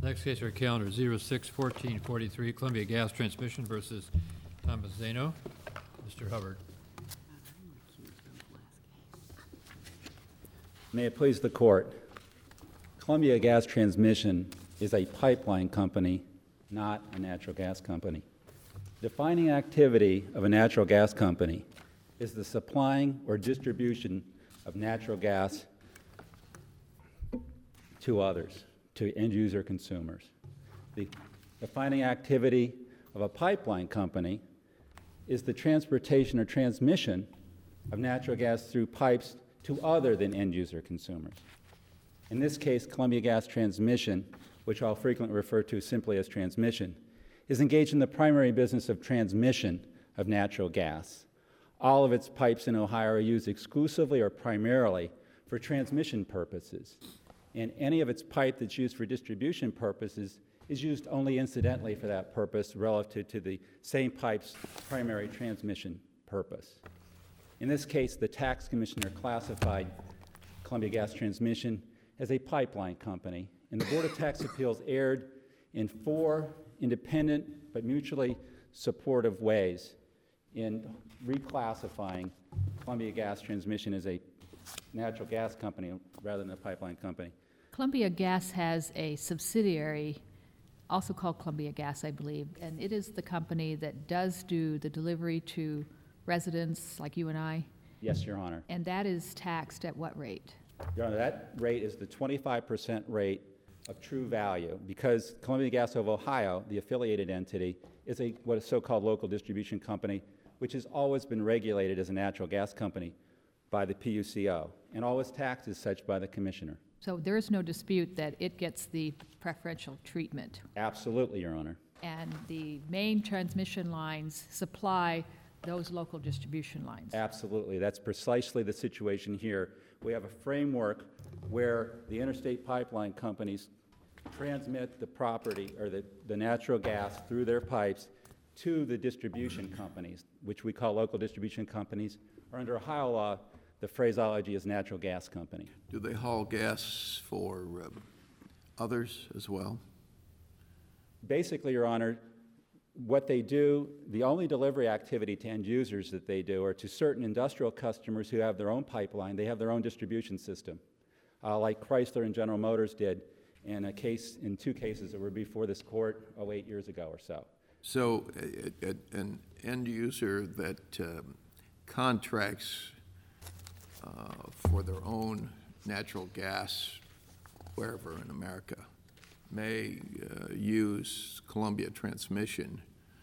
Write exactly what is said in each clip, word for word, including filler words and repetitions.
Next case on our calendar, zero six fourteen forty-three, Columbia Gas Transmission versus Thomas Zano. Mister Hubbard. May it please the Court. Columbia Gas Transmission is a pipeline company, not a natural gas company. The defining activity of a natural gas company is the supplying or distribution of natural gas to others, to end-user consumers. The defining activity of a pipeline company is the transportation or transmission of natural gas through pipes to other than end-user consumers. In this case, Columbia Gas Transmission, which I'll frequently refer to simply as transmission, is engaged in the primary business of transmission of natural gas. All of its pipes in Ohio are used exclusively or primarily for transmission purposes, and any of its pipe that's used for distribution purposes is used only incidentally for that purpose relative to the same pipe's primary transmission purpose. In this case, the tax commissioner classified Columbia Gas Transmission as a pipeline company, and the Board of Tax Appeals erred in four independent but mutually supportive ways in reclassifying Columbia Gas Transmission as a natural gas company rather than a pipeline company. Columbia Gas has a subsidiary, also called Columbia Gas, I believe, and it is the company that does do the delivery to residents like you and I? Yes, Your Honor. And that is taxed at what rate? Your Honor, that rate is the twenty-five percent rate of true value because Columbia Gas of Ohio, the affiliated entity, is a what is so-called local distribution company, which has always been regulated as a natural gas company by the P U C O, and always taxed as such by the commissioner. So there is no dispute that it gets the preferential treatment. Absolutely, Your Honor. And the main transmission lines supply those local distribution lines. Absolutely. That's precisely the situation here. We have a framework where the interstate pipeline companies transmit the property or the, the natural gas through their pipes to the distribution companies, which we call local distribution companies, or under Ohio law, the phraseology is natural gas company. Do they haul gas for um, others as well? Basically, Your Honor, what they do, the only delivery activity to end users that they do are to certain industrial customers who have their own pipeline. They have their own distribution system, uh, like Chrysler and General Motors did in a case, in two cases that were before this court, oh, eight years ago or so. So uh, uh, an end user that um, contracts uh, for their own natural gas wherever in America may uh, use Columbia Transmission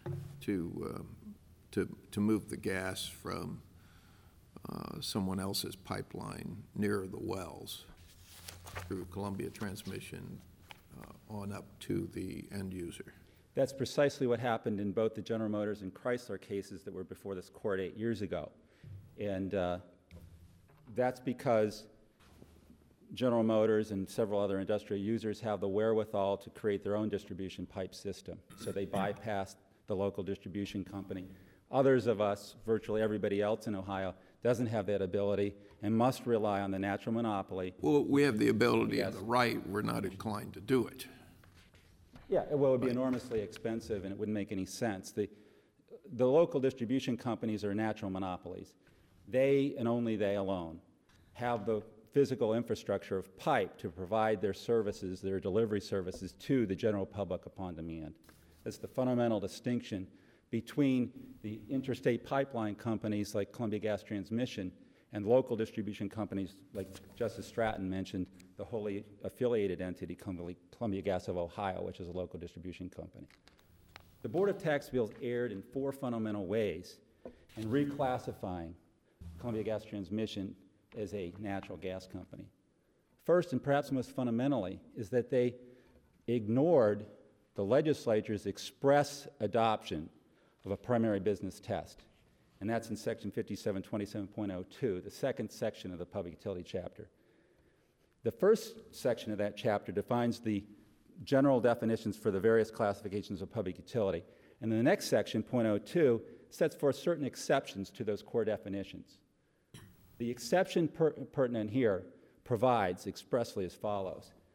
to, um, to, to move the gas from uh, someone else's pipeline near the wells through Columbia Transmission uh, on up to the end user. That's precisely what happened in both the General Motors and Chrysler cases that were before this court eight years ago. And uh, that's because General Motors and several other industrial users have the wherewithal to create their own distribution pipe system. So they bypassed the local distribution company. Others of us, virtually everybody else in Ohio, doesn't have that ability and must rely on the natural monopoly. Well, we have the ability Yes. and the right. We're not inclined to do it. Yeah, well, it would be enormously expensive and it wouldn't make any sense. The, the local distribution companies are natural monopolies. They, and only they alone, have the physical infrastructure of pipe to provide their services, their delivery services to the general public upon demand. That's the fundamental distinction between the interstate pipeline companies like Columbia Gas Transmission and local distribution companies like Justice Stratton mentioned, the wholly affiliated entity Columbia Gas of Ohio, which is a local distribution company. The Board of Tax Appeals erred in four fundamental ways in reclassifying Columbia Gas Transmission as a natural gas company. First, and perhaps most fundamentally, is that they ignored the legislature's express adoption of a primary business test, and that's in section fifty-seven twenty-seven point oh two, the second section of the Public Utility chapter. The first section of that chapter defines the general definitions for the various classifications of public utility, and then the next section, point oh two, sets forth certain exceptions to those core definitions. The exception per- pertinent here provides expressly as follows.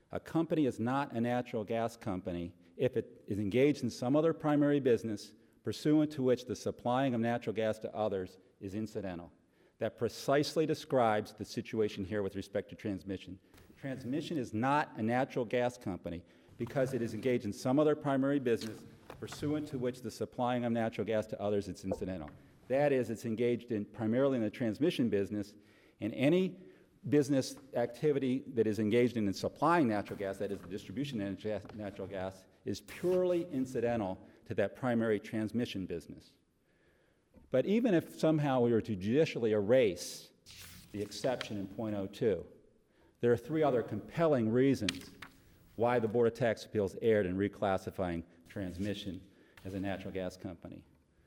A company is not a natural gas company if it is engaged in some other primary business pursuant to which the supplying of natural gas to others is incidental. That precisely describes the situation here with respect to transmission. Transmission is not a natural gas company because it is engaged in some other primary business pursuant to which the supplying of natural gas to others is incidental. That is, it's engaged in primarily in the transmission business, and any business activity that is engaged in, in supplying natural gas, that is the distribution of natural gas, is purely incidental to that primary transmission business. But even if somehow we were to judicially erase the exception in point oh two, there are three other compelling reasons why the Board of Tax Appeals erred in reclassifying transmission as a natural gas company.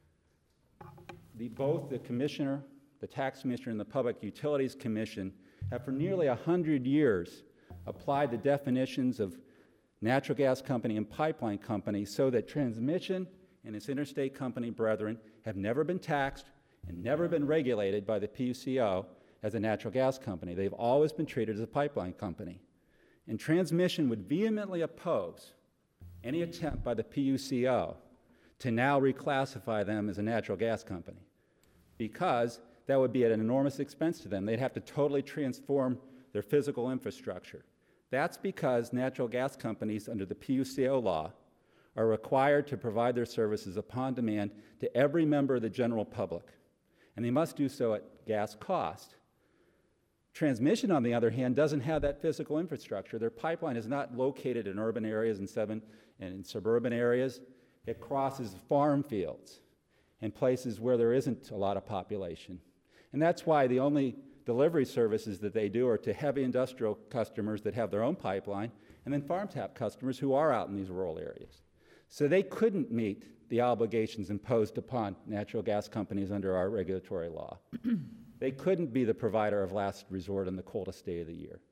The, both the Commissioner, the Tax Commissioner, and the Public Utilities Commission have for nearly one hundred years applied the definitions of natural gas company and pipeline company so that transmission and its interstate company brethren have never been taxed and never been regulated by the P U C O as a natural gas company. They've always been treated as a pipeline company. And transmission would vehemently oppose any attempt by the P U C O to now reclassify them as a natural gas company, because that would be at an enormous expense to them. They'd have to totally transform their physical infrastructure. That's because natural gas companies under the P U C O law are required to provide their services upon demand to every member of the general public, and they must do so at gas cost. Transmission, on the other hand, doesn't have that physical infrastructure. Their pipeline is not located in urban areas and, seven, and in suburban areas. It crosses farm fields and places where there isn't a lot of population. And that's why the only delivery services that they do are to heavy industrial customers that have their own pipeline, and then farm tap customers who are out in these rural areas. So they couldn't meet the obligations imposed upon natural gas companies under our regulatory law. They couldn't be the provider of last resort in the coldest day of the year.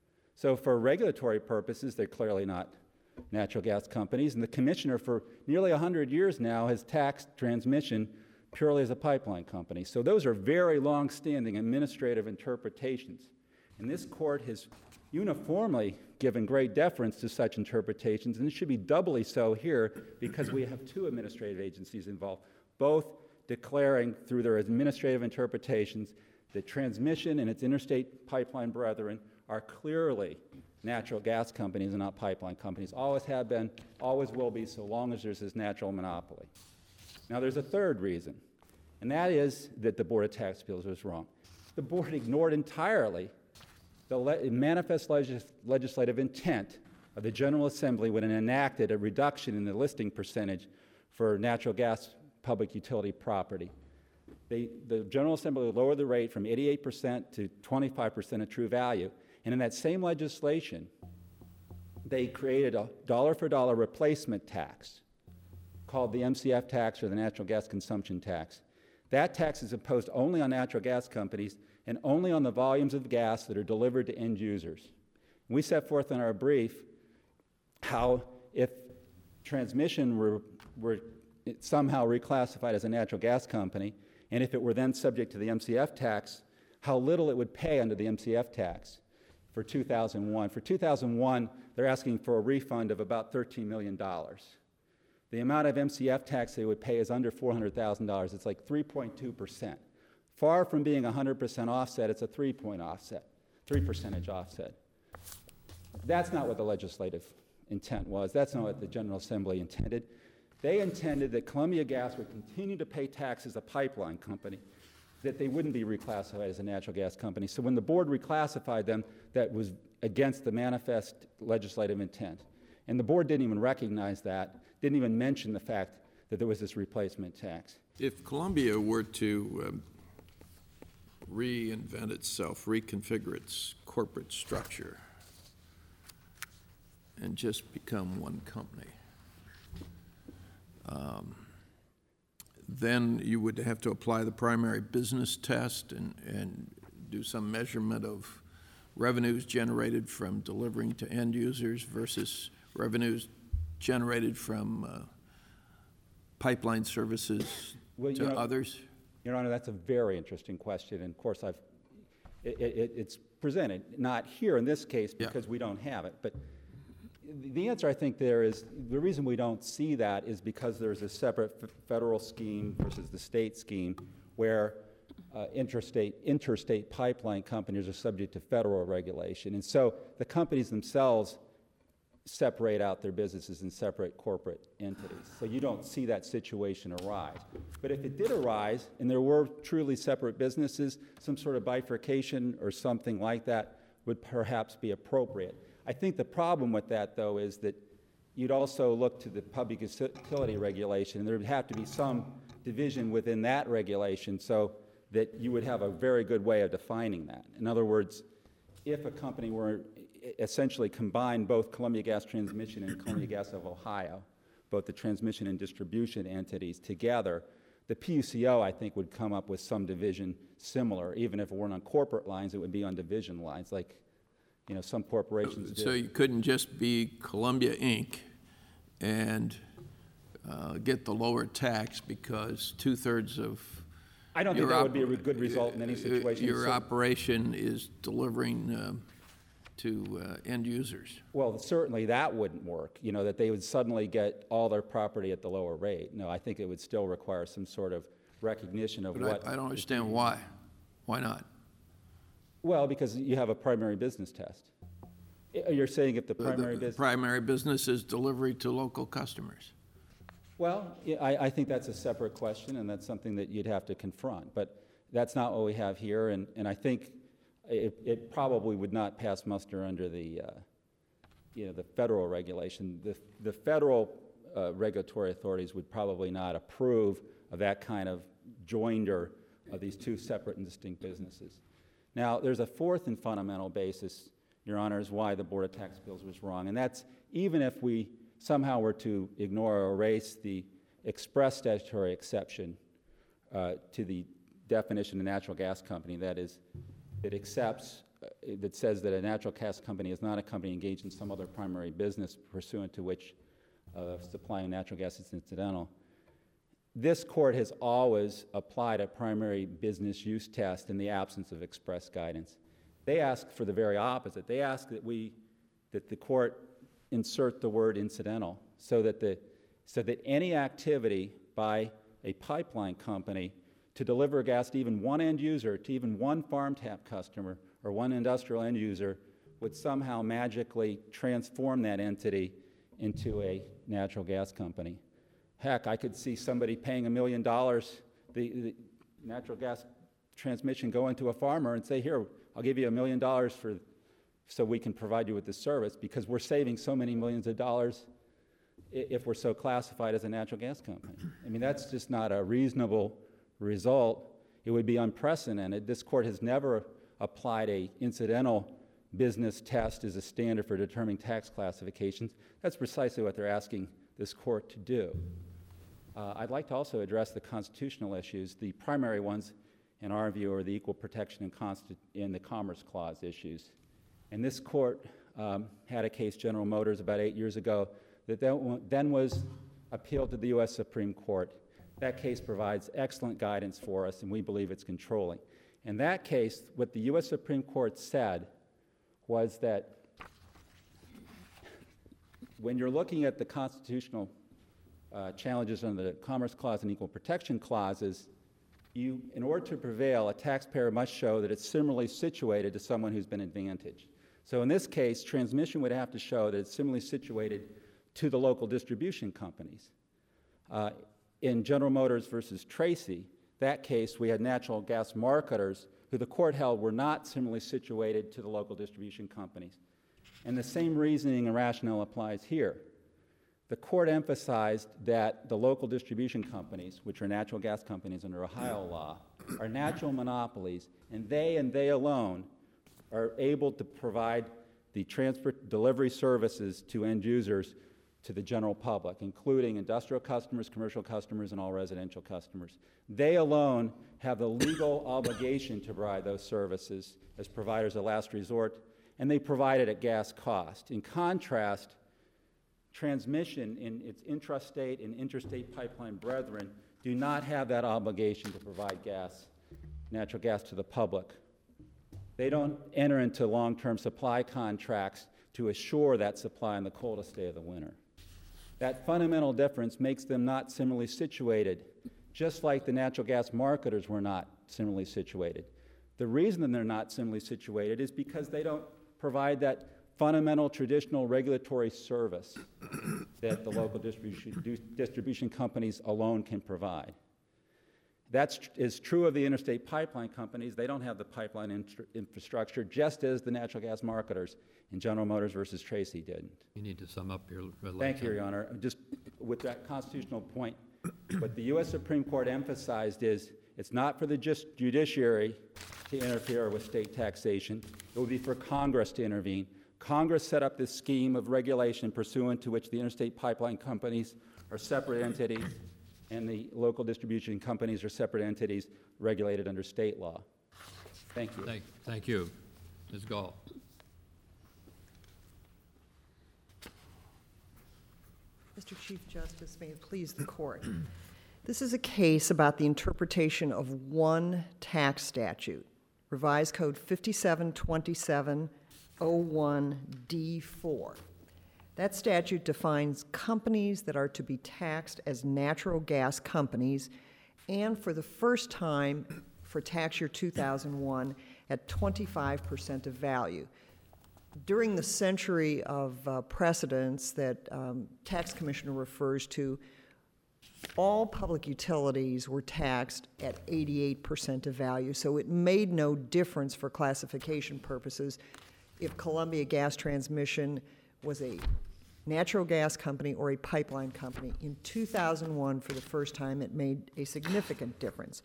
So for regulatory purposes, they're clearly not natural gas companies, and the commissioner for nearly one hundred years now has taxed transmission purely as a pipeline company. So those are very long-standing administrative interpretations. And this court has uniformly given great deference to such interpretations, and it should be doubly so here because we have two administrative agencies involved, both declaring through their administrative interpretations that transmission and its interstate pipeline brethren are clearly natural gas companies and not pipeline companies. Always have been, always will be, so long as there's this natural monopoly. Now there's a third reason, and that is that the Board of Tax Appeals was wrong. The board ignored entirely the le- manifest legis- legislative intent of the General Assembly when it enacted a reduction in the listing percentage for natural gas public utility property. They, the General Assembly lowered the rate from eighty-eight percent to twenty-five percent of true value. And in that same legislation, they created a dollar-for-dollar replacement tax called the M C F tax or the natural gas consumption tax. That tax is imposed only on natural gas companies and only on the volumes of gas that are delivered to end users. And we set forth in our brief how if transmission were, were somehow reclassified as a natural gas company, and if it were then subject to the M C F tax, how little it would pay under the M C F tax for two thousand one. For two thousand one, they're asking for a refund of about thirteen million dollars. The amount of M C F tax they would pay is under four hundred thousand dollars. It's like three point two percent. Far from being a one hundred percent offset, it's a three-point offset, three percentage offset. That's not what the legislative intent was. That's not what the General Assembly intended. They intended that Columbia Gas would continue to pay tax as a pipeline company, that they wouldn't be reclassified as a natural gas company. So when the board reclassified them, that was against the manifest legislative intent. And the board didn't even recognize that, didn't even mention the fact that there was this replacement tax. If Columbia were to um, reinvent itself, reconfigure its corporate structure, and just become one company, um, then you would have to apply the primary business test and, and do some measurement of revenues generated from delivering to end users versus revenues generated from uh, pipeline services Well, to you know, others? Your Honor, that's a very interesting question, and of course I've, it, it, it's presented, not here in this case because Yeah. we don't have it, but the answer, I think, there is, the reason we don't see that is because there's a separate f- federal scheme versus the state scheme where uh, interstate, interstate pipeline companies are subject to federal regulation. And so the companies themselves separate out their businesses in separate corporate entities. So you don't see that situation arise. But if it did arise, and there were truly separate businesses, some sort of bifurcation or something like that would perhaps be appropriate. I think the problem with that, though, is that you'd also look to the public utility regulation, and there would have to be some division within that regulation so that you would have a very good way of defining that. In other words, if a company were essentially combined both Columbia Gas Transmission and Columbia Gas of Ohio, both the transmission and distribution entities together, the P U C O, I think, would come up with some division similar. Even if it weren't on corporate lines, it would be on division lines, like, you know, some corporations do. So you couldn't just be Columbia Incorporated and uh, get the lower tax because two-thirds of I don't think your that would be a op- re- good result in any situation. Your So- operation is delivering um, to uh, end users. Well, certainly that wouldn't work, you know, that they would suddenly get all their property at the lower rate. No, I think it would still require some sort of recognition of But what... I, I don't understand why. Why not? Well, because you have a primary business test. I- You're saying if the The- primary the business... primary business is delivery to local customers. Well, yeah, I, I think that's a separate question, and that's something that you'd have to confront. But that's not what we have here, and, and I think it, it probably would not pass muster under the, uh, you know, the federal regulation. The, the federal uh, regulatory authorities would probably not approve of that kind of joinder of these two separate and distinct businesses. Now, there's a fourth and fundamental basis, Your Honors, why the Board of Tax Appeals was wrong, and that's even if we somehow were to ignore or erase the express statutory exception uh, to the definition of natural gas company, that is, it accepts, uh, that says that a natural gas company is not a company engaged in some other primary business pursuant to which uh, supplying natural gas is incidental. This court has always applied a primary business use test in the absence of express guidance. They ask for the very opposite. They ask that we, that the court insert the word incidental so that the so that any activity by a pipeline company to deliver gas to even one end user, to even one farm tap customer or one industrial end user would somehow magically transform that entity into a natural gas company. Heck, I could see somebody paying a million dollars, the, the natural gas transmission going to a farmer and say, here, I'll give you a million dollars for so we can provide you with this service because we're saving so many millions of dollars if we're so classified as a natural gas company. I mean, that's just not a reasonable result. It would be unprecedented. This court has never applied a incidental business test as a standard for determining tax classifications. That's precisely what they're asking this court to do. Uh, I'd like to also address the constitutional issues. The primary ones, in our view, are the equal protection and, consti- and the Commerce Clause issues. And this court um, had a case, General Motors, about eight years ago, that then was appealed to the U S Supreme Court. That case provides excellent guidance for us, and we believe it's controlling. In that case, what the U S Supreme Court said was that when you're looking at the constitutional uh, challenges under the Commerce Clause and Equal Protection Clauses, you, in order to prevail, a taxpayer must show that it's similarly situated to someone who's been advantaged. So in this case, transmission would have to show that it's similarly situated to the local distribution companies. Uh, in General Motors versus Tracy, that case, we had natural gas marketers who the court held were not similarly situated to the local distribution companies. And the same reasoning and rationale applies here. The court emphasized that the local distribution companies, which are natural gas companies under Ohio law, are natural monopolies, and they and they alone are able to provide the transport delivery services to end users to the general public, including industrial customers, commercial customers, and all residential customers. They alone have the legal obligation to provide those services as providers of last resort, and they provide it at gas cost. In contrast, transmission in its intrastate and interstate pipeline brethren do not have that obligation to provide gas, natural gas to the public. They don't enter into long-term supply contracts to to assure that supply in the coldest day of the winter. That fundamental difference makes them not similarly situated, just like the natural gas marketers were not similarly situated. The reason that they're not similarly situated is because they don't provide that fundamental traditional regulatory service that the local distribution, distribution companies alone can provide. That is true of the interstate pipeline companies. They don't have the pipeline in infrastructure, just as the natural gas marketers in General Motors versus Tracy did. You need to sum up your red light. Thank you, Your Honor. Just with that constitutional point, what the U S Supreme Court emphasized is it's not for the just judiciary to interfere with state taxation. It would be for Congress to intervene. Congress set up this scheme of regulation pursuant to which the interstate pipeline companies are separate entities and the local distribution companies are separate entities regulated under state law. Thank you. Thank, thank you. Miz Gall. Mister Chief Justice, may it please the court. This is a case about the interpretation of one tax statute, Revised Code fifty-seven twenty-seven oh one D four. That statute defines companies that are to be taxed as natural gas companies, and for the first time for tax year two thousand one at twenty-five percent of value. During the century of uh, precedents that um, tax commissioner refers to, all public utilities were taxed at eighty-eight percent of value, so it made no difference for classification purposes if Columbia Gas Transmission was a natural gas company or a pipeline company. In two thousand one, for the first time, it made a significant difference.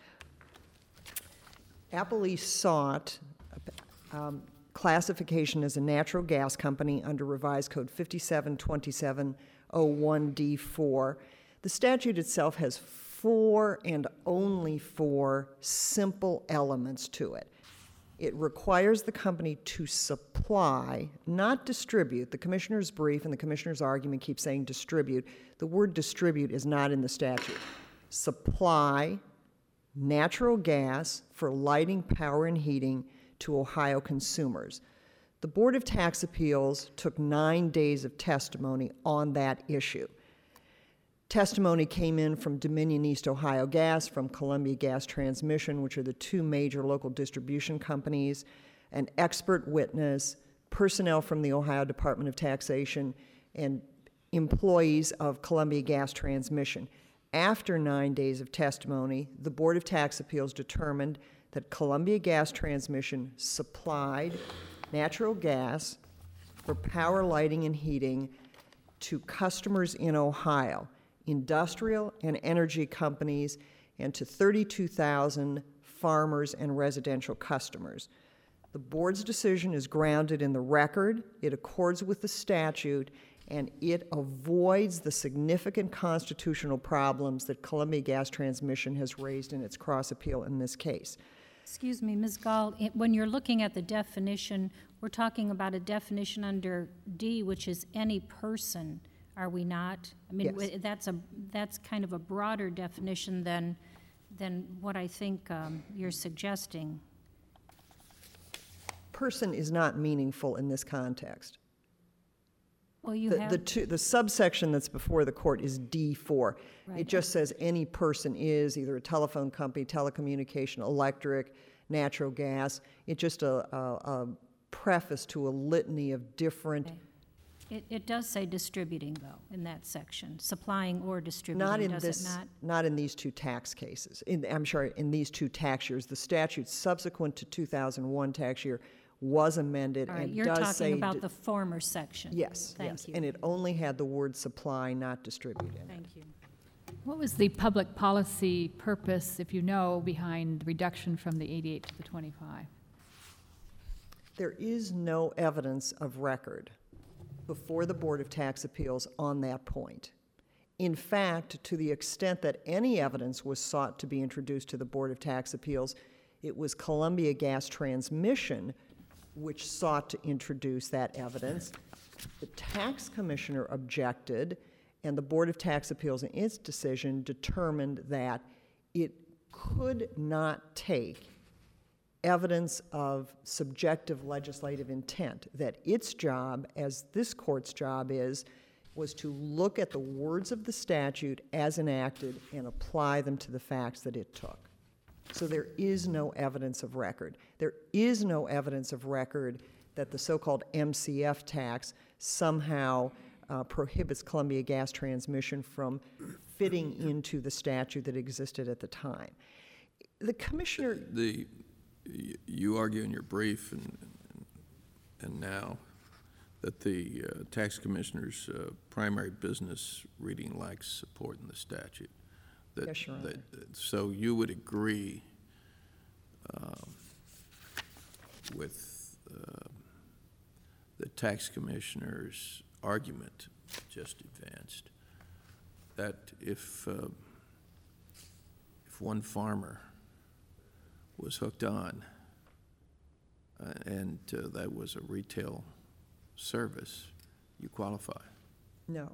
Appalachia sought um, classification as a natural gas company under Revised Code fifty-seven twenty-seven oh one D four. The statute itself has four and only four simple elements to it. It requires the company to supply, not distribute. The commissioner's brief and the commissioner's argument keep saying distribute. The word distribute is not in the statute. Supply natural gas for lighting, power, and heating to Ohio consumers. The Board of Tax Appeals took nine days of testimony on that issue. Testimony came in from Dominion East Ohio Gas, from Columbia Gas Transmission, which are the two major local distribution companies, an expert witness, personnel from the Ohio Department of Taxation, and employees of Columbia Gas Transmission. After nine days of testimony, the Board of Tax Appeals determined that Columbia Gas Transmission supplied natural gas for power, lighting, and heating to customers in Ohio, industrial and energy companies, and to thirty-two thousand farmers and residential customers. The board's decision is grounded in the record, it accords with the statute, and it avoids the significant constitutional problems that Columbia Gas Transmission has raised in its cross appeal in this case. Excuse me, Miz Gall, it- when you're looking at the definition, we're talking about a definition under D, which is any person, are we not? I mean, Yes. w- that's a, that's kind of a broader definition than, than what I think um, you're suggesting. Person is not meaningful in this context. Well, you The, have, the, two, the subsection that's before the court is D four. It Right. just says any person is either a telephone company, telecommunication, electric, natural gas. It's just a, a, a preface to a litany of different, Okay. it, it does say distributing, though, in that section, supplying or not distributing, in does this, it not? not in these two tax cases. In, I'm sorry, in these two tax years. The statute subsequent to two thousand one tax year was amended All right, and you're does say. talking about di- the former section. Yes, Thank yes. you. And it only had the word supply, not distribute in it. Thank you. What was the public policy purpose, if you know, behind the reduction from the eighty-eight to the twenty-five? There is no evidence of record before the Board of Tax Appeals on that point. In fact, to the extent that any evidence was sought to be introduced to the Board of Tax Appeals, it was Columbia Gas Transmission which sought to introduce that evidence. The tax commissioner objected, and the Board of Tax Appeals in its decision determined that it could not take evidence of subjective legislative intent, that its job, as this court's job is, was to look at the words of the statute as enacted and apply them to the facts that it took. So there is no evidence of record. There is no evidence of record that the so-called M C F tax somehow uh, prohibits Columbia Gas Transmission from fitting into the statute that existed at the time. The commissioner... The, y- you argue in your brief and, and, and now that the uh, tax commissioner's uh, primary business reading lacks support in the statute. That, Yes, Your Honor. that, so you would agree um, with uh, the tax commissioner's argument just advanced that if uh, if one farmer was hooked on uh, and uh, that was a retail service, you qualify. No.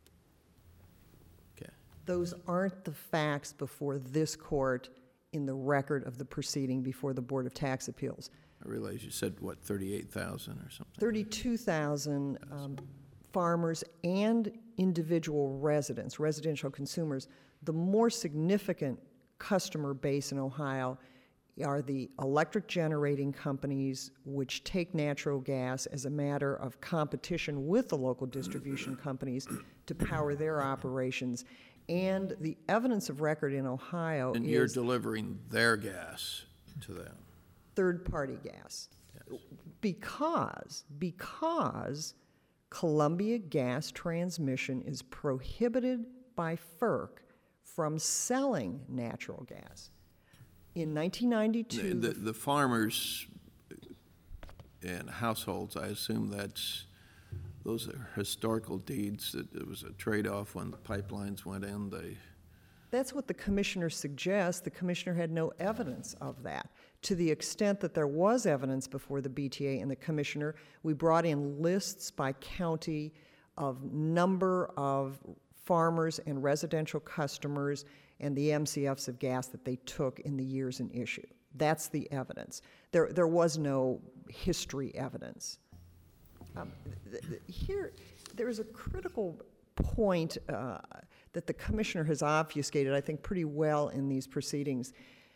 Okay. Those aren't the facts before this court in the record of the proceeding before the Board of Tax Appeals. I realize you said, what, thirty-eight thousand or something? thirty-two thousand um, farmers and individual residents, residential consumers. The more significant customer base in Ohio are the electric generating companies, which take natural gas as a matter of competition with the local distribution companies to power their operations. And the evidence of record in Ohio And you're is delivering their gas to them. third-party gas. Yes. Because, because Columbia Gas Transmission is prohibited by F E R C from selling natural gas. In nineteen ninety-two, The, the farmers and households, I assume that's, those are historical deeds, that it was a trade-off when the pipelines went in, they, that's what the commissioner suggests. The commissioner had no evidence of that. To the extent that there was evidence before the B T A and the commissioner, we brought in lists by county of number of farmers and residential customers and the M C Fs of gas that they took in the years in issue. That's the evidence. There, there was no history evidence. Um, th- th- here, there is a critical point uh, that the commissioner has obfuscated, I think, pretty well in these proceedings.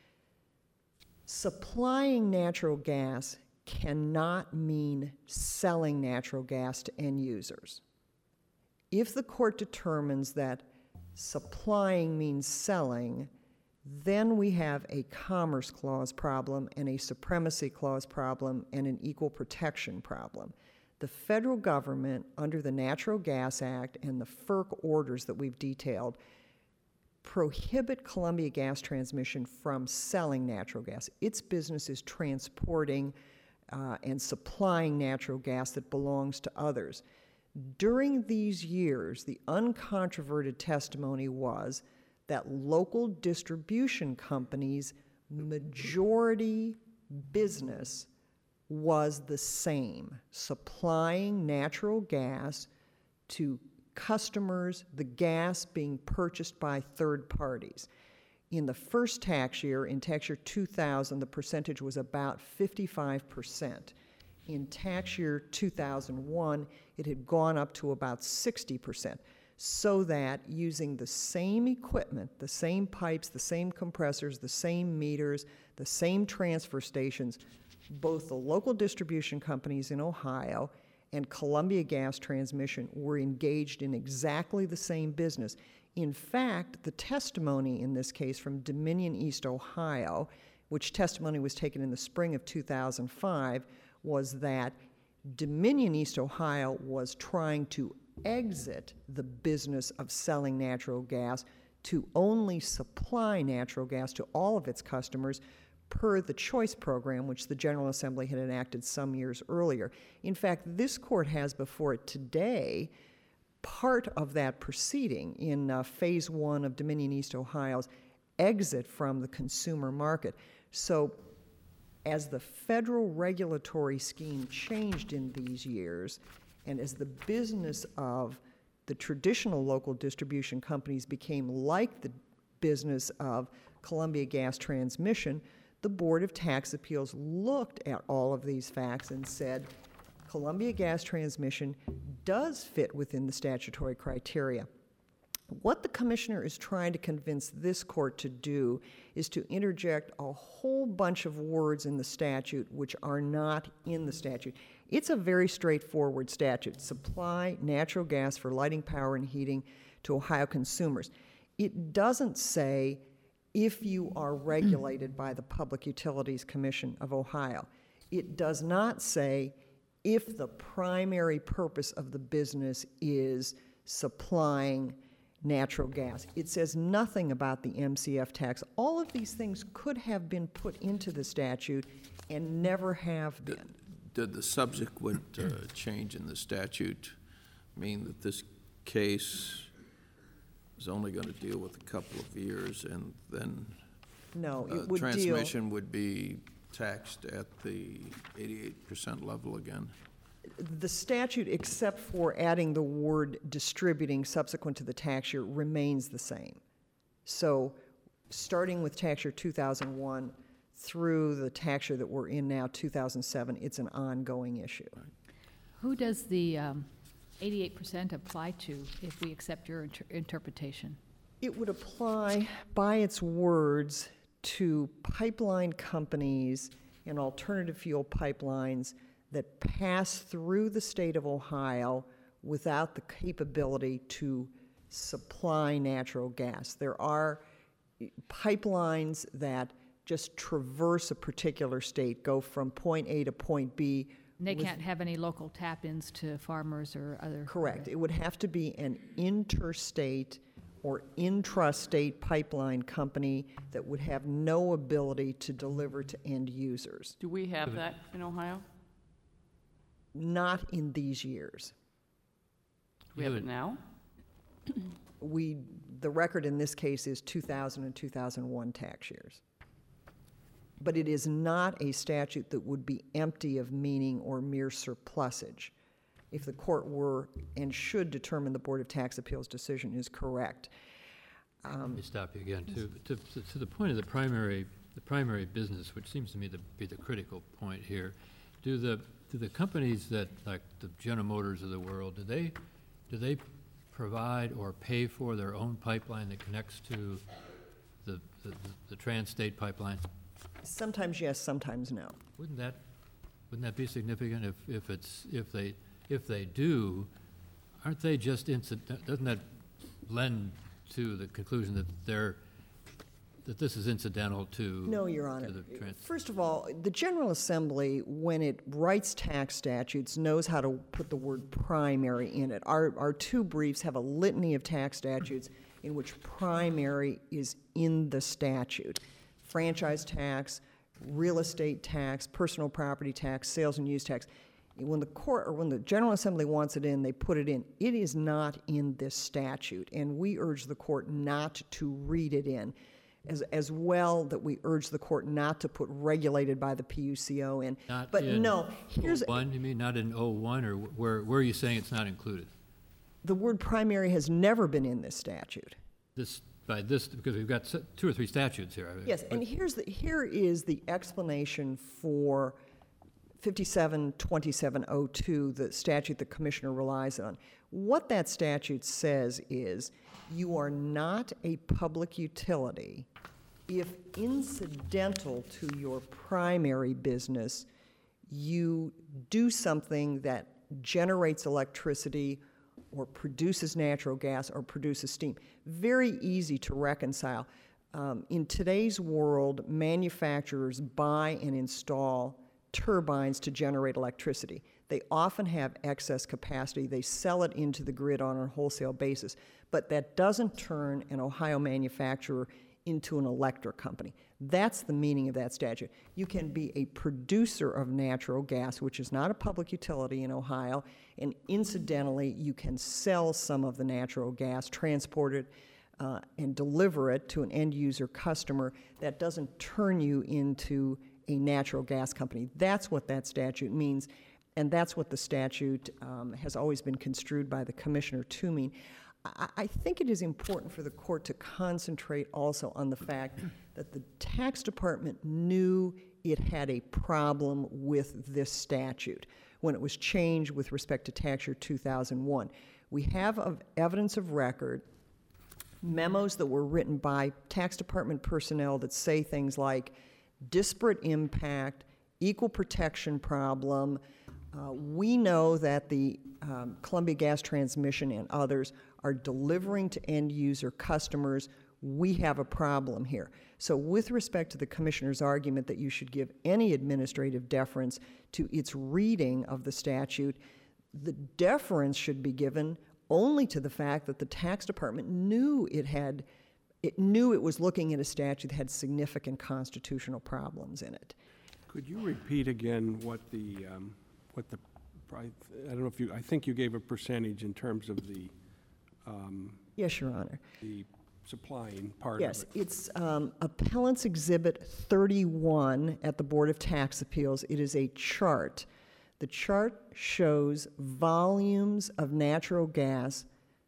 Supplying natural gas cannot mean selling natural gas to end users. If the court determines that supplying means selling, then we have a Commerce Clause problem and a Supremacy Clause problem and an Equal Protection problem. The federal government, under the Natural Gas Act and the F E R C orders that we've detailed, prohibit Columbia Gas Transmission from selling natural gas. Its business is transporting uh, and supplying natural gas that belongs to others. During these years, the uncontroverted testimony was that local distribution companies' majority business was the same, supplying natural gas to customers, the gas being purchased by third parties. In the first tax year, in tax year two thousand, the percentage was about fifty-five percent. In tax year two thousand one, it had gone up to about sixty percent, so that using the same equipment, the same pipes, the same compressors, the same meters, the same transfer stations, both the local distribution companies in Ohio and Columbia Gas Transmission were engaged in exactly the same business. In fact, the testimony in this case from Dominion East Ohio, which testimony was taken in the spring of two thousand five, was that Dominion East Ohio was trying to exit the business of selling natural gas to only supply natural gas to all of its customers per the choice program, which the General Assembly had enacted some years earlier. In fact, this court has before it today part of that proceeding in uh, phase one of Dominion East Ohio's exit from the consumer market. So as the federal regulatory scheme changed in these years, and as the business of the traditional local distribution companies became like the business of Columbia Gas Transmission, The Board of Tax Appeals looked at all of these facts and said, Columbia Gas Transmission does fit within the statutory criteria. What the commissioner is trying to convince this court to do is to interject a whole bunch of words in the statute which are not in the statute. It's a very straightforward statute. Supply natural gas for lighting, power, and heating to Ohio consumers. It doesn't say if you are regulated by the Public Utilities Commission of Ohio. It does not say if the primary purpose of the business is supplying natural gas. It says nothing about the M C F tax. All of these things could have been put into the statute and never have been. Did the subsequent uh, change in the statute mean that this case is only going to deal with a couple of years and then No, uh, it would deal, transmission would be taxed at the eighty-eight percent level again? the statute, except for adding the word distributing subsequent to the tax year, remains the same. So starting with tax year two thousand one through the tax year that we're in now, two thousand seven, it's an ongoing issue. Who does the um, eighty-eight percent apply to if we accept your inter- interpretation? It would apply by its words to pipeline companies and alternative fuel pipelines that pass through the state of Ohio without the capability to supply natural gas. There are pipelines that just traverse a particular state, go from point A to point B. And they with- can't have any local tap-ins to farmers or other... Correct. It would have to be an interstate or intrastate pipeline company that would have no ability to deliver to end users. Do we have that in Ohio? Not in these years. Do we have it now? We, the record in this case is two thousand and two thousand one tax years. But it is not a statute that would be empty of meaning or mere surplusage. If the court were and should determine the Board of Tax Appeals decision is correct. Let me stop you again. To, to, to the point of the primary, the primary business, which seems to me to be the critical point here, do the, do the companies that, like the General Motors of the world, do they, do they provide or pay for their own pipeline that connects to the, the, the trans-state pipeline? Sometimes yes, sometimes no. Wouldn't that, wouldn't that be significant if, if it's, if they, if they do, aren't they just incident, doesn't that lend to the conclusion that they're, that this is incidental to? No, Your Honor. to the trans- First of all, the General Assembly, when it writes tax statutes, knows how to put the word primary in it. Our, our two briefs have a litany of tax statutes in which primary is in the statute. Franchise tax, real estate tax, personal property tax, sales and use tax. When the court, or when the General Assembly wants it in, they put it in. It is not in this statute, and we urge the court not to read it in. As, as well that we urge the court not to put regulated by the P U C O in. Not But in no, here's, oh one, you mean, not in oh one, or where, where are you saying it's not included? the word primary has never been in this statute. This, by this, because we've got s- two or three statutes here. Yes, and here's the, here is the explanation for fifty-seven twenty-seven oh two, the statute the commissioner relies on. What that statute says is you are not a public utility if incidental to your primary business, you do something that generates electricity or produces natural gas or produces steam. Very easy to reconcile. Um, in today's world, manufacturers buy and install turbines to generate electricity. They often have excess capacity. They sell it into the grid on a wholesale basis. But that doesn't turn an Ohio manufacturer into an electric company. That's the meaning of that statute. You can be a producer of natural gas, which is not a public utility in Ohio, and incidentally, you can sell some of the natural gas, transport it, uh, and deliver it to an end-user customer. That doesn't turn you into a natural gas company. That's what that statute means, and that's what the statute um, has always been construed by the commissioner to mean. I, I think it is important for the court to concentrate also on the fact that the tax department knew it had a problem with this statute when it was changed with respect to tax year two thousand one. We have of evidence of record memos that were written by tax department personnel that say things like disparate impact, equal protection problem. Uh, we know that the um, Columbia Gas Transmission and others are delivering to end user customers. We have a problem here. So with respect to the Commissioner's argument that you should give any administrative deference to its reading of the statute, the deference should be given only to the fact that the tax department knew it had, it knew it was looking at a statute that had significant constitutional problems in it. Could you repeat again what the, um, what the, I don't know if you, I think you gave a percentage in terms of the, um, Yes, Your Honor. the supplying part Yes, of it? it's um, Appellant's Exhibit thirty-one at the Board of Tax Appeals. It is a chart. The chart shows volumes of natural gas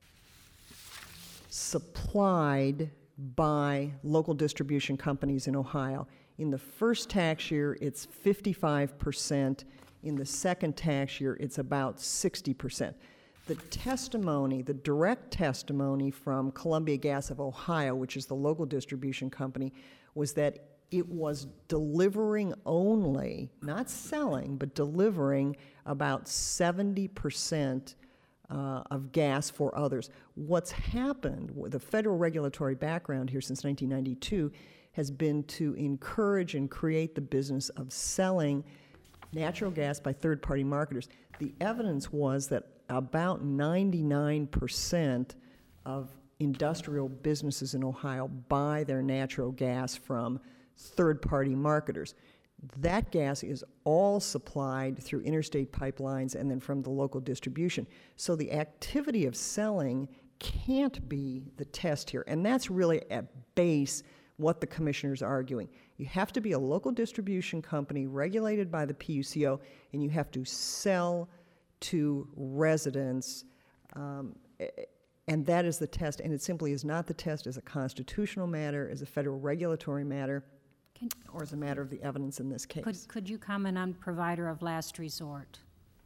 supplied by local distribution companies in Ohio. In the first tax year, it's fifty-five percent. In the second tax year, it's about sixty percent. The testimony, the direct testimony from Columbia Gas of Ohio, which is the local distribution company, was that it was delivering only, not selling, but delivering about seventy percent uh, of gas for others. What's happened with the federal regulatory background here since nineteen ninety-two has been to encourage and create the business of selling natural gas by third-party marketers. The evidence was that about ninety-nine percent of industrial businesses in Ohio buy their natural gas from third-party marketers. That gas is all supplied through interstate pipelines and then from the local distribution. So the activity of selling can't be the test here. And that's really at base what the commissioner's arguing. You have to be a local distribution company regulated by the P U C O, and you have to sell to residents, um, and that is the test, and it simply is not the test as a constitutional matter, as a federal regulatory matter, Can, or as a matter of the evidence in this case. could, could you comment on provider of last resort?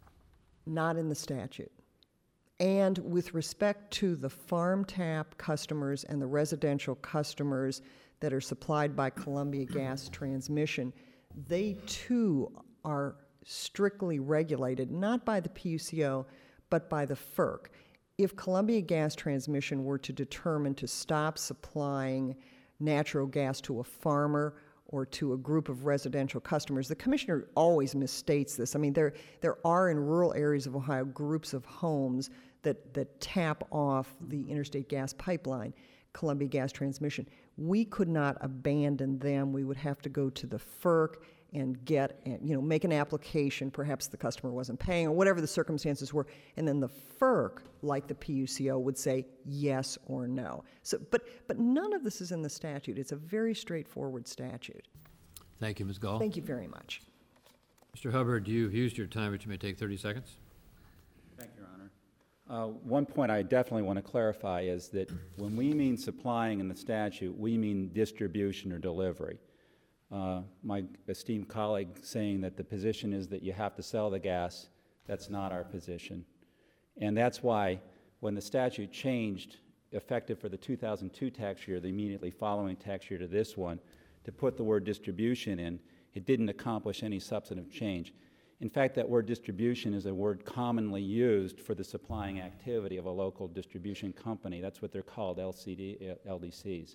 Not in the statute. And with respect to the farm tap customers and the residential customers that are supplied by Columbia Gas Transmission, they too are strictly regulated, not by the P U C O, but by the F E R C. If Columbia Gas Transmission were to determine to stop supplying natural gas to a farmer or to a group of residential customers, the commissioner always misstates this. I mean, there, there are in rural areas of Ohio groups of homes that, that tap off the interstate gas pipeline, Columbia Gas Transmission. We could not abandon them. We would have to go to the F E R C and get, and, you know, make an application. Perhaps the customer wasn't paying or whatever the circumstances were, and then the F E R C, like the P U C O, would say yes or no. So, but, but none of this is in the statute. It's a very straightforward statute. Thank you, Miz Gall. Thank you very much. Mister Hubbard, you've used your time, but you may take thirty seconds. Thank you, Your Honor. Uh, one point I definitely want to clarify is that when we mean supplying in the statute, we mean distribution or delivery. Uh, my esteemed colleague saying that the position is that you have to sell the gas, that's not our position. And that's why when the statute changed, effective for the two thousand two tax year, the immediately following tax year to this one, to put the word distribution in, it didn't accomplish any substantive change. In fact, that word distribution is a word commonly used for the supplying activity of a local distribution company. That's what they're called, L C D, L D Cs.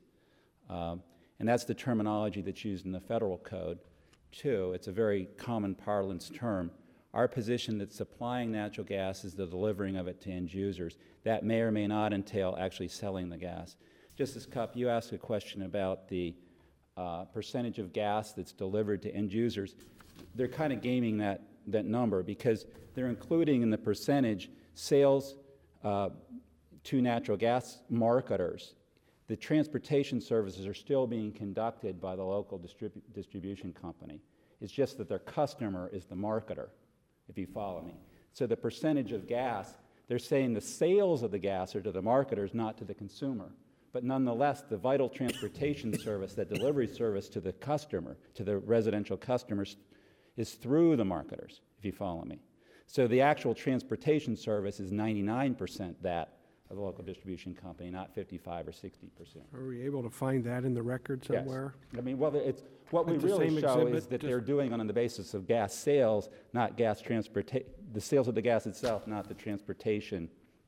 Um, and that's the terminology that's used in the federal code, too. It's a very common parlance term. Our position that supplying natural gas is the delivering of it to end users. That may or may not entail actually selling the gas. Justice Cupp, you asked a question about the uh, percentage of gas that's delivered to end users. They're kind of gaming that, that number because they're including in the percentage sales uh, to natural gas marketers. The transportation services are still being conducted by the local distribu- distribution company. It's just that their customer is the marketer, if you follow me. So the percentage of gas, they're saying the sales of the gas are to the marketers, not to the consumer. But nonetheless, the vital transportation service, that delivery service to the customer, to the residential customers, is through the marketers, if you follow me. So the actual transportation service is ninety-nine percent that of the local distribution company, not fifty-five or sixty percent. Are we able to find that in the record somewhere? Yes. I mean, well, it's, what we It's the really same show exhibit, is that just- they're doing on the basis of gas sales, not gas transportation, the sales of the gas itself, not the transportation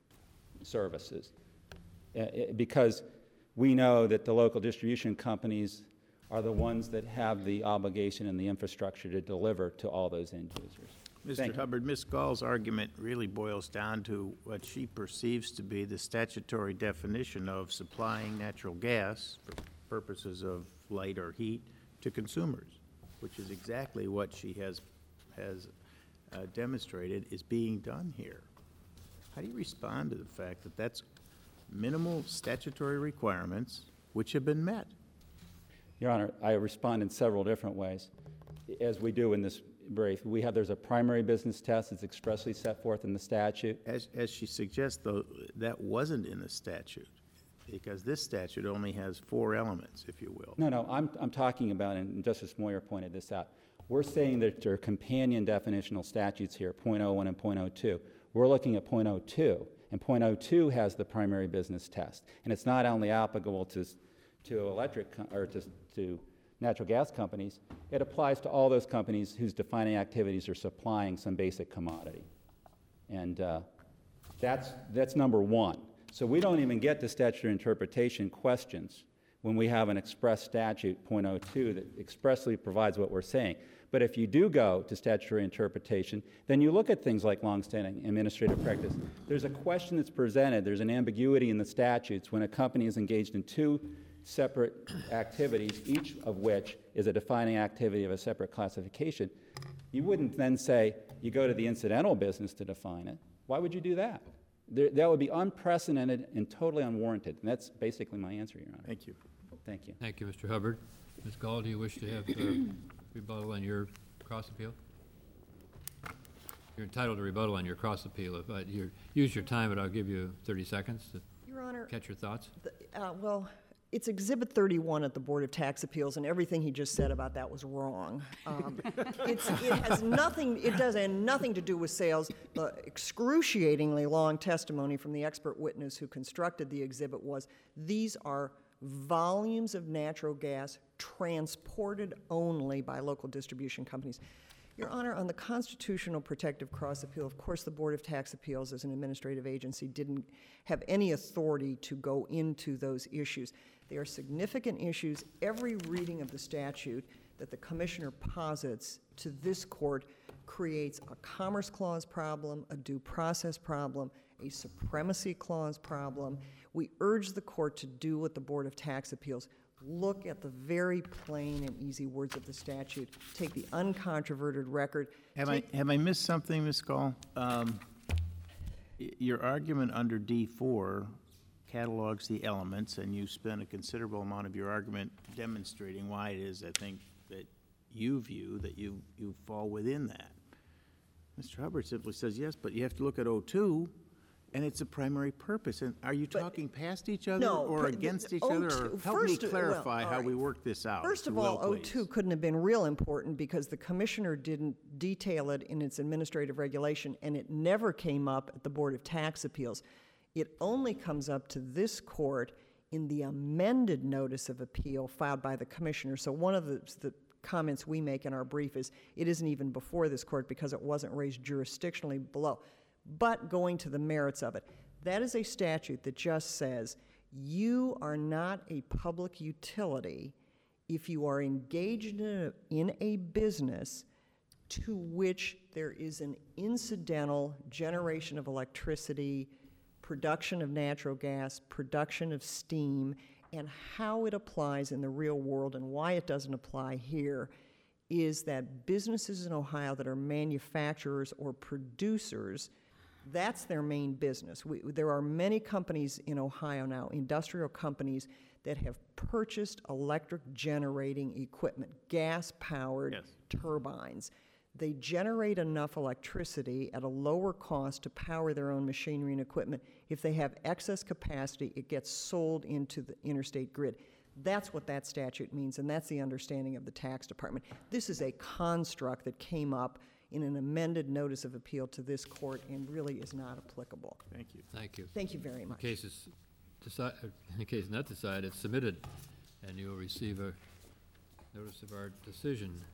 services. Uh, it- Because we know that the local distribution companies are the ones that have the obligation and the infrastructure to deliver to all those end users. Thank Mister you. Hubbard, Miz Gall's argument really boils down to what she perceives to be the statutory definition of supplying natural gas for purposes of light or heat to consumers, which is exactly what she has, has uh, demonstrated is being done here. How do you respond to the fact that that's minimal statutory requirements which have been met? Your Honor, I respond in several different ways, as we do in this brief. We have, there's a primary business test that's expressly set forth in the statute. As, as she suggests, though, that wasn't in the statute, because this statute only has four elements, if you will. No, no, I'm, I'm talking about, and Justice Moyer pointed this out, we're saying that there are companion definitional statutes here, point oh one and point oh two. We're looking at point oh two, and point oh two has the primary business test. And it's not only applicable to, to electric, co- or to, to natural gas companies, it applies to all those companies whose defining activities are supplying some basic commodity. And uh, that's, that's number one. So we don't even get to statutory interpretation questions when we have an express statute, point oh two, that expressly provides what we're saying. But if you do go to statutory interpretation, then you look at things like longstanding administrative practice. There's a question that's presented, there's an ambiguity in the statutes when a company is engaged in two separate activities, each of which is a defining activity of a separate classification. You wouldn't then say, you go to the incidental business to define it. Why would you do that? There, that would be unprecedented and totally unwarranted. And that's basically my answer, Your Honor. Thank you. Thank you. Thank you, Mister Hubbard. Miz Gall, do you wish to have uh, rebuttal on your cross appeal? You're entitled to rebuttal on your cross appeal. If I, you use your time, but I'll give you thirty seconds to Your Honor, catch your thoughts. the, uh, well, it's Exhibit thirty-one at the Board of Tax Appeals, and everything he just said about that was wrong. Um, it's, it has nothing, it does have nothing to do with sales. The excruciatingly long testimony from the expert witness who constructed the exhibit was, these are volumes of natural gas transported only by local distribution companies. Your Honor, on the constitutional protective cross appeal, of course, the Board of Tax Appeals as an administrative agency didn't have any authority to go into those issues. They are significant issues. Every reading of the statute that the Commissioner posits to this court creates a Commerce Clause problem, a due process problem, a Supremacy Clause problem. We urge the court to do what the Board of Tax Appeals. Look at the very plain and easy words of the statute. Take the uncontroverted record. Have I, have I missed something, Miz Gall? Um, y- Your argument under D four catalogs the elements, and you spent a considerable amount of your argument demonstrating why it is, I think, that you view that you, you fall within that. Mister Hubbard simply says, yes, but you have to look at O two, and it's a primary purpose. And are you But- talking past each other No, or pr- the- against the each other? Or O two help me first, uh, well, clarify all how right. we work this out. First if of you all, will, O two please. couldn't have been real important because the Commissioner didn't detail it in its administrative regulation, and it never came up at the Board of Tax Appeals. It only comes up to this court in the amended notice of appeal filed by the Commissioner. So one of the, the comments we make in our brief is it isn't even before this court because it wasn't raised jurisdictionally below. But going to the merits of it, that is a statute that just says you are not a public utility if you are engaged in a, in a business to which there is an incidental generation of electricity, production of natural gas, production of steam, and how it applies in the real world and why it doesn't apply here is that businesses in Ohio that are manufacturers or producers, that's their main business. We, there are many companies in Ohio now, industrial companies, that have purchased electric generating equipment, gas-powered Yes. turbines. They generate enough electricity at a lower cost to power their own machinery and equipment. If they have excess capacity, it gets sold into the interstate grid. That's what that statute means, and that's the understanding of the tax department. This is a construct that came up in an amended notice of appeal to this court and really is not applicable. Thank you. Thank you. Thank you very In much. case it's decide, in case not decided, it's submitted, and you will receive a notice of our decision.